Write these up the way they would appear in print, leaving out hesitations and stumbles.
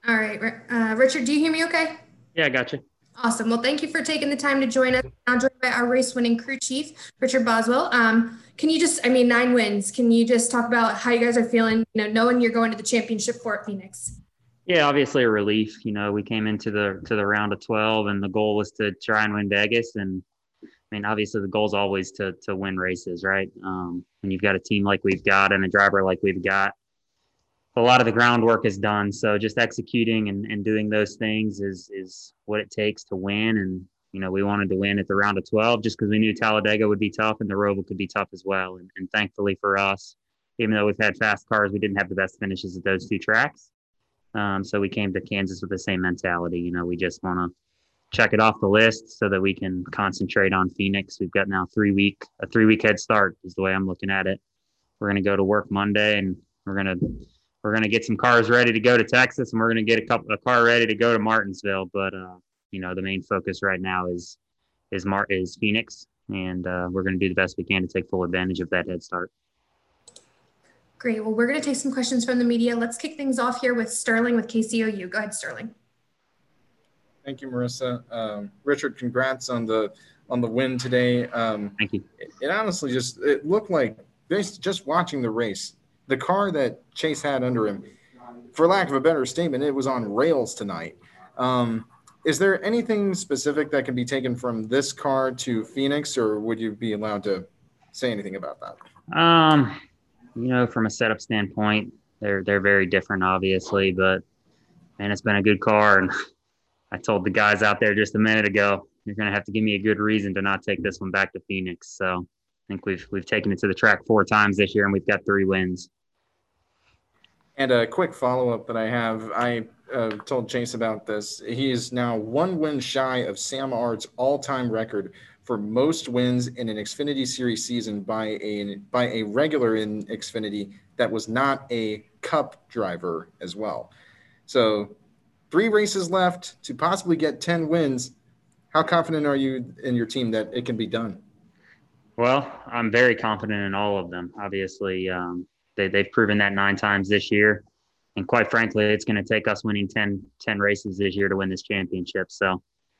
All right. Richard, do you hear me okay? Yeah, I got you. Awesome. Well, thank you for taking the time to join us. Now joined by our race winning crew chief, Richard Boswell. Can you just, 9 wins. Can you just talk about how you guys are feeling, knowing you're going to the championship for at Phoenix? Yeah, obviously a relief. We came into the round of 12, and the goal was to try and win Vegas. And I mean, obviously the goal is always to win races, right? When you've got a team like we've got and a driver like we've got, a lot of the groundwork is done. So just executing and doing those things is what it takes to win. And we wanted to win at the round of 12 just because we knew Talladega would be tough and the Roval could be tough as well. And thankfully for us, even though we've had fast cars, we didn't have the best finishes at those two tracks. So we came to Kansas with the same mentality. We just want to check it off the list so that we can concentrate on Phoenix. We've got now a 3 week head start is the way I'm looking at it. We're going to go to work Monday, and we're gonna get some cars ready to go to Texas, and we're gonna get a car ready to go to Martinsville. But the main focus right now is Phoenix, and we're gonna do the best we can to take full advantage of that head start. Great. Well, we're going to take some questions from the media. Let's kick things off here with Sterling with KCOU. Go ahead, Sterling. Thank you, Marissa. Richard, congrats on the win today. Thank you. It honestly it looked like, just watching the race, the car that Chase had under him, for lack of a better statement, it was on rails tonight. Is there anything specific that can be taken from this car to Phoenix, or would you be allowed to say anything about that? From a setup standpoint, they're very different, obviously, but man, it's been a good car. And I told the guys out there just a minute ago, you're going to have to give me a good reason to not take this one back to Phoenix. So I think we've taken it to the track 4 times this year, and we've got 3 wins. And a quick follow-up that I have, I told Chase about this. He is now 1 win shy of Sam Ard's all-time record for most wins in an Xfinity Series season by a regular in Xfinity that was not a Cup driver as well. So 3 races left to possibly get 10 wins. How confident are you in your team that it can be done? Well, I'm very confident in all of them. Obviously, they've proven that 9 times this year. And quite frankly, it's going to take us winning 10 races this year to win this championship. So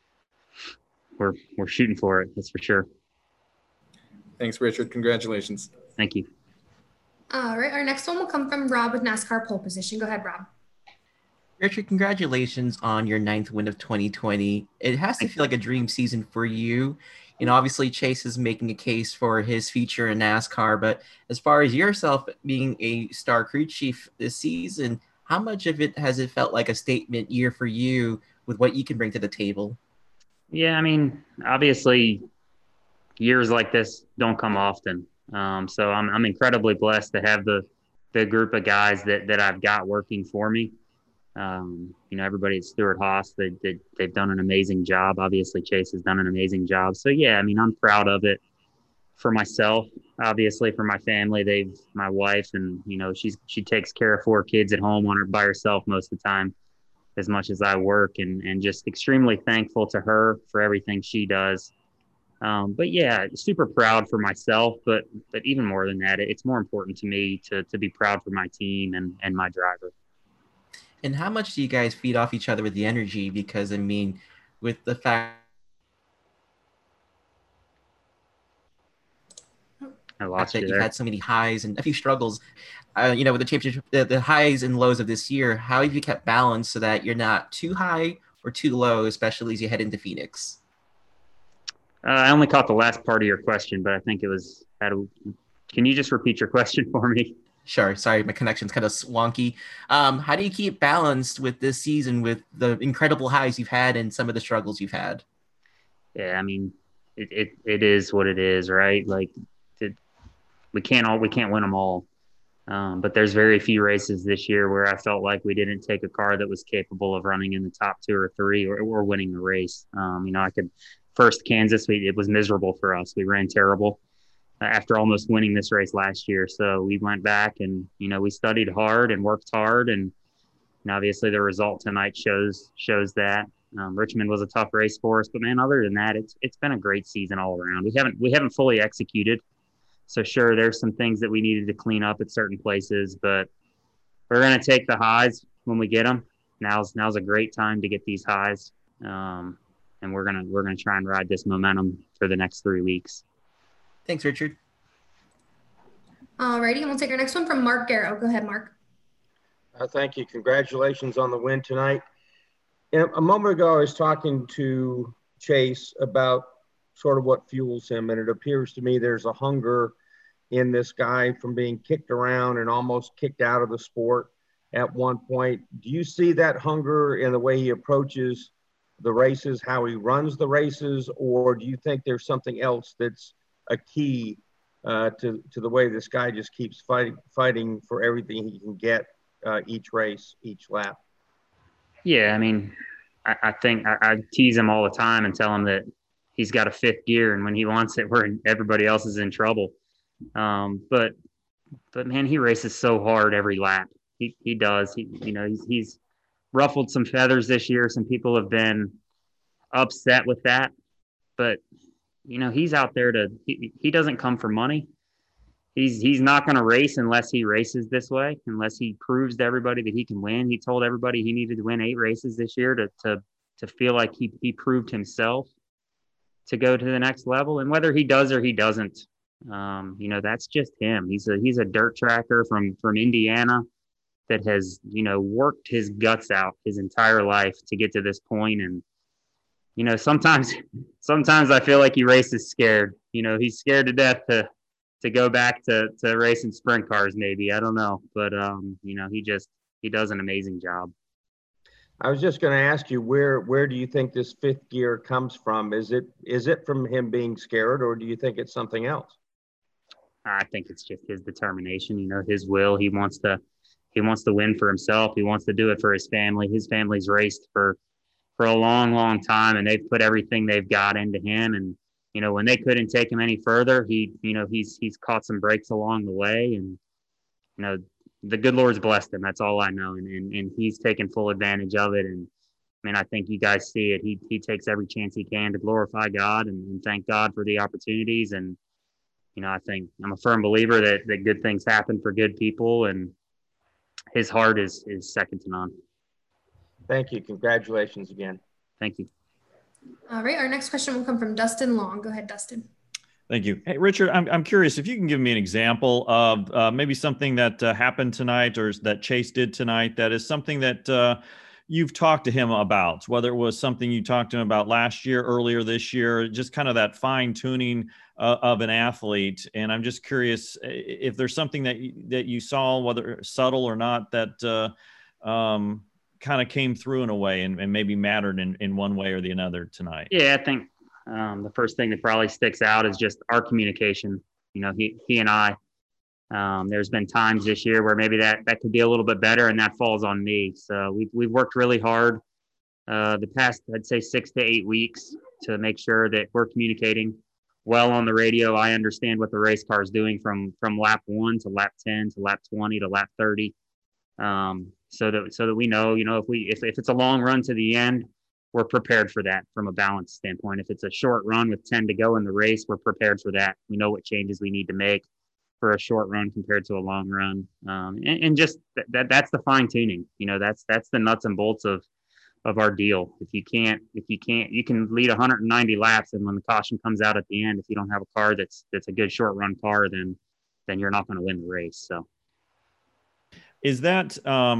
we're shooting for it. That's for sure. Thanks, Richard. Congratulations. Thank you. All right. Our next one will come from Rob with NASCAR pole position. Go ahead, Rob. Richard, congratulations on your 9th win of 2020. It has to feel like a dream season for you. Obviously Chase is making a case for his future in NASCAR, but as far as yourself being a star crew chief this season, how much of it has it felt like a statement year for you with what you can bring to the table? Yeah, I mean, obviously years like this don't come often. So I'm incredibly blessed to have the group of guys that I've got working for me. Everybody at Stewart-Haas, they've done an amazing job. Obviously, Chase has done an amazing job. So, yeah, I mean, I'm proud of it for myself, obviously for my family. My wife, and, she takes care of 4 kids at home by herself most of the time, as much as I work, and just extremely thankful to her for everything she does. But yeah, super proud for myself, but even more than that, it's more important to me to be proud for my team and my driver. And how much do you guys feed off each other with the energy? Because, with the fact I lost that you you've there. had so many highs and a few struggles, with the championship, the highs and lows of this year, how have you kept balance so that you're not too high or too low, especially as you head into Phoenix? I only caught the last part of your question, but I think it was, can you just repeat your question for me? Sure. Sorry, my connection's kind of wonky. How do you keep balanced with this season with the incredible highs you've had and some of the struggles you've had? Yeah, I mean, it is what it is, right? Like, we can't win them all. But there's very few races this year where I felt like we didn't take a car that was capable of running in the top 2 or 3 or winning the race. First Kansas, it was miserable for us. We ran terrible after almost winning this race last year. So we went back and, we studied hard and worked hard. And obviously the result tonight shows that. Richmond was a tough race for us, but man, other than that, it's been a great season all around. We haven't fully executed. So sure, there's some things that we needed to clean up at certain places, but we're going to take the highs when we get them. now's a great time to get these highs. And we're gonna try and ride this momentum for the next 3 weeks. Thanks, Richard. All righty, and we'll take our next one from Mark Garrow. Go ahead, Mark. Thank you. Congratulations on the win tonight. And a moment ago, I was talking to Chase about sort of what fuels him, and it appears to me there's a hunger in this guy from being kicked around and almost kicked out of the sport at one point. Do you see that hunger in the way he approaches the races, how he runs the races, or do you think there's something else that's a key to the way this guy just keeps fighting for everything he can get each race, each lap? Yeah, I mean, I think I tease him all the time and tell him that he's got a fifth gear, and when he wants it, everybody else is in trouble. But man, he races so hard every lap. He does. He's ruffled some feathers this year. Some people have been upset with that, but he's out there he doesn't come for money. He's not going to race unless he races this way, unless he proves to everybody that he can win. He told everybody he needed to win 8 races this year to feel like he proved himself to go to the next level. And whether he does or he doesn't, that's just him. He's a dirt tracker from Indiana that has, worked his guts out his entire life to get to this point. And, sometimes I feel like he races scared. He's scared to death to go back to racing sprint cars, maybe. I don't know. But, he does an amazing job. I was just going to ask you, where do you think this fifth gear comes from? Is it from him being scared, or do you think it's something else? I think it's just his determination, his will. He wants to win for himself. He wants to do it for his family. His family's raced for a long, long time, and they've put everything they've got into him. And, when they couldn't take him any further, he's caught some breaks along the way. And, the good Lord's blessed him. That's all I know. And he's taken full advantage of it. And I mean, I think you guys see it. He takes every chance he can to glorify God and thank God for the opportunities. And, I think I'm a firm believer that good things happen for good people, and his heart is second to none. Thank you. Congratulations again. Thank you. All right. Our next question will come from Dustin Long. Go ahead, Dustin. Thank you. Hey, Richard, I'm curious if you can give me an example of maybe something that happened tonight or that Chase did tonight that is something that you've talked to him about, whether it was something you talked to him about last year, earlier this year, just kind of that fine tuning of an athlete. And I'm just curious if there's something that you saw, whether subtle or not, that kind of came through in a way and maybe mattered in one way or the other tonight. Yeah, I think the first thing that probably sticks out is just our communication. He and I, there's been times this year where maybe that could be a little bit better, and that falls on me. So we've worked really hard the past, I'd say 6 to 8 weeks to make sure that we're communicating well on the radio. I understand what the race car is doing from lap 1 to lap 10 to lap 20 to lap 30. So that we know, if it's a long run to the end, we're prepared for that from a balance standpoint. If it's a short run with 10 to go in the race, we're prepared for that. We know what changes we need to make for a short run compared to a long run. And just that's the fine tuning. That's the nuts and bolts of our deal. If you can't, you can lead 190 laps, and when the caution comes out at the end, if you don't have a car that's a good short run car, then you're not going to win the race. So is that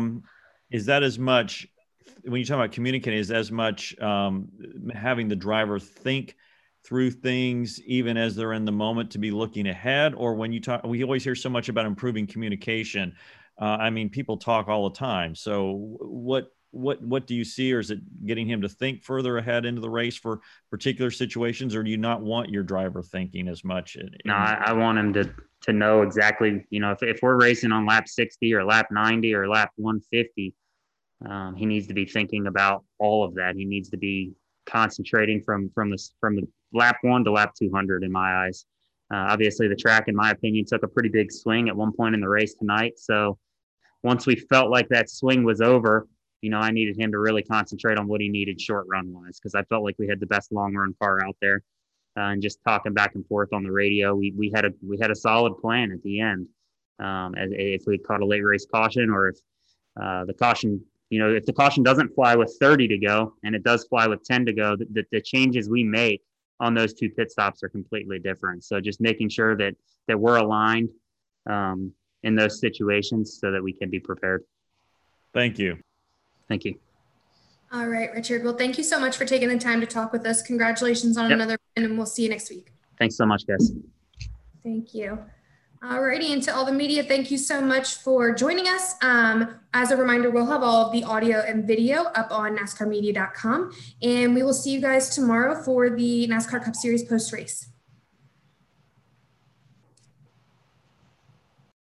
as much, when you talk about communicating, is as much having the driver think through things even as they're in the moment to be looking ahead? Or when you talk, we always hear so much about improving communication. I mean, people talk all the time. So what do you see? Or is it getting him to think further ahead into the race for particular situations? Or do you not want your driver thinking as much? No, I want him to know exactly, if we're racing on lap 60 or lap 90 or lap 150, he needs to be thinking about all of that. He needs to be concentrating from the lap 1 to lap 200 in my eyes. Obviously, the track, in my opinion, took a pretty big swing at one point in the race tonight. So once we felt like that swing was over, I needed him to really concentrate on what he needed short run wise, because I felt like we had the best long run car out there. And just talking back and forth on the radio, we had a solid plan at the end. As if we caught a late race caution, or if the caution if the caution doesn't fly with 30 to go and it does fly with 10 to go, the changes we make on those 2 pit stops are completely different. So just making sure that we're aligned in those situations so that we can be prepared. Thank you. Thank you. All right, Richard. Well, thank you so much for taking the time to talk with us. Congratulations on another win, and we'll see you next week. Thanks so much, guys. Thank you. All righty, and to all the media, thank you so much for joining us. As a reminder, we'll have all of the audio and video up on NASCARmedia.com, and we will see you guys tomorrow for the NASCAR Cup Series post-race.